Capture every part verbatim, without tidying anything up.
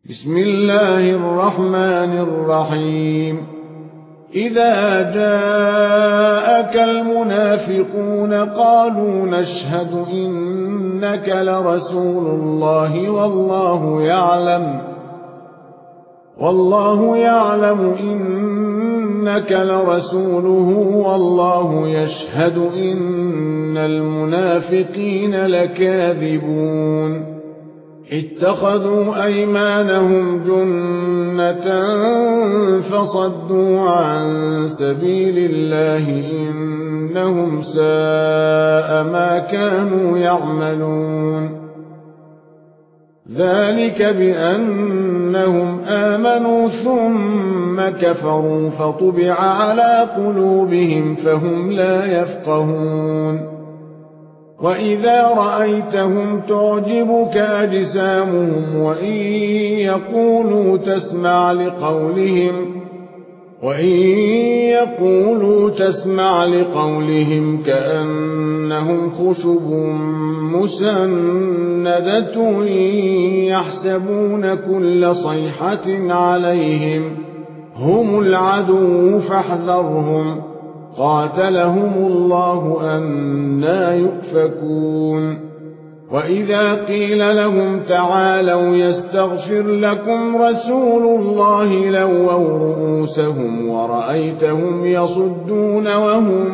بسم الله الرحمن الرحيم إذا جاءك المنافقون قالوا نشهد إنك لرسول الله والله يعلم والله يعلم إنك لرسوله والله يشهد إن المنافقين لكاذبون اتخذوا أيمانهم جنة فصدوا عن سبيل الله إنهم ساء ما كانوا يعملون ذلك بأنهم آمنوا ثم كفروا فطبع على قلوبهم فهم لا يفقهون وإذا رأيتهم تعجبك أجسامهم وإن يقولوا تسمع لقولهم وإن يقولوا تسمع لقولهم كأنهم خشب مسندة يحسبون كل صيحة عليهم هم العدو فاحذرهم قاتلهم الله أنى يؤفكون وإذا قيل لهم تعالوا يستغفر لكم رسول الله لووا رؤوسهم ورأيتهم يصدون وهم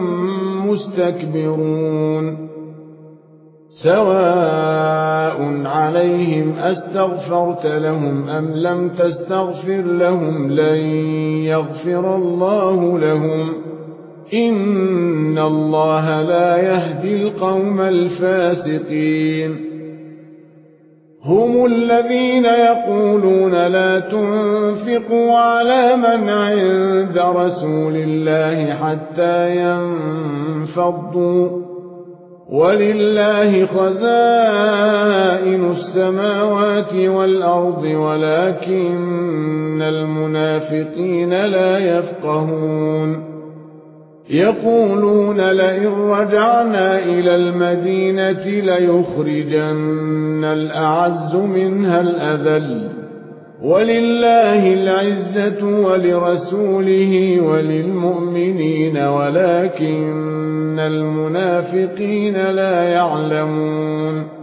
مستكبرون سواء عليهم أستغفرت لهم أم لم تستغفر لهم لن يغفر الله لهم إن الله لا يهدي القوم الفاسقين هم الذين يقولون لا تنفقوا على من عند رسول الله حتى ينفضوا ولله خزائن السماوات والأرض ولكن المنافقين لا يفقهون يقولون لئن رجعنا إلى المدينة ليخرجن الأعز منها الأذل ولله العزة ولرسوله وللمؤمنين ولكن المنافقين لا يعلمون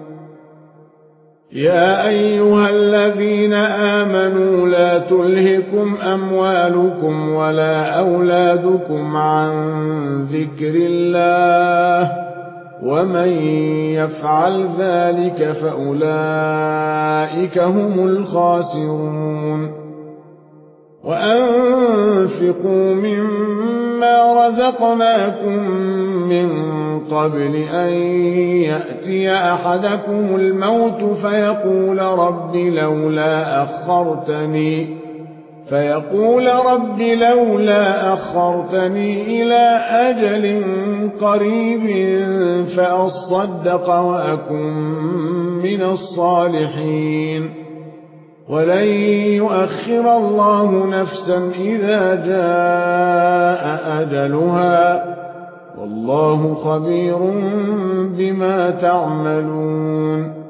يا أيها الذين آمنوا لا تلهكم أموالكم ولا أولادكم عن ذكر الله ومن يفعل ذلك فأولئك هم الخاسرون وأنفقوا مما رزقناكم من قبل أن يأتي أحدكم الموت فيقول رب لولا أخرتني فيقول رب لولا أخرتني إلى أجل قريب فأصدق وأكن من الصالحين ولن يؤخر الله نفسا إذا جاء أجلها والله خبير بما تعملون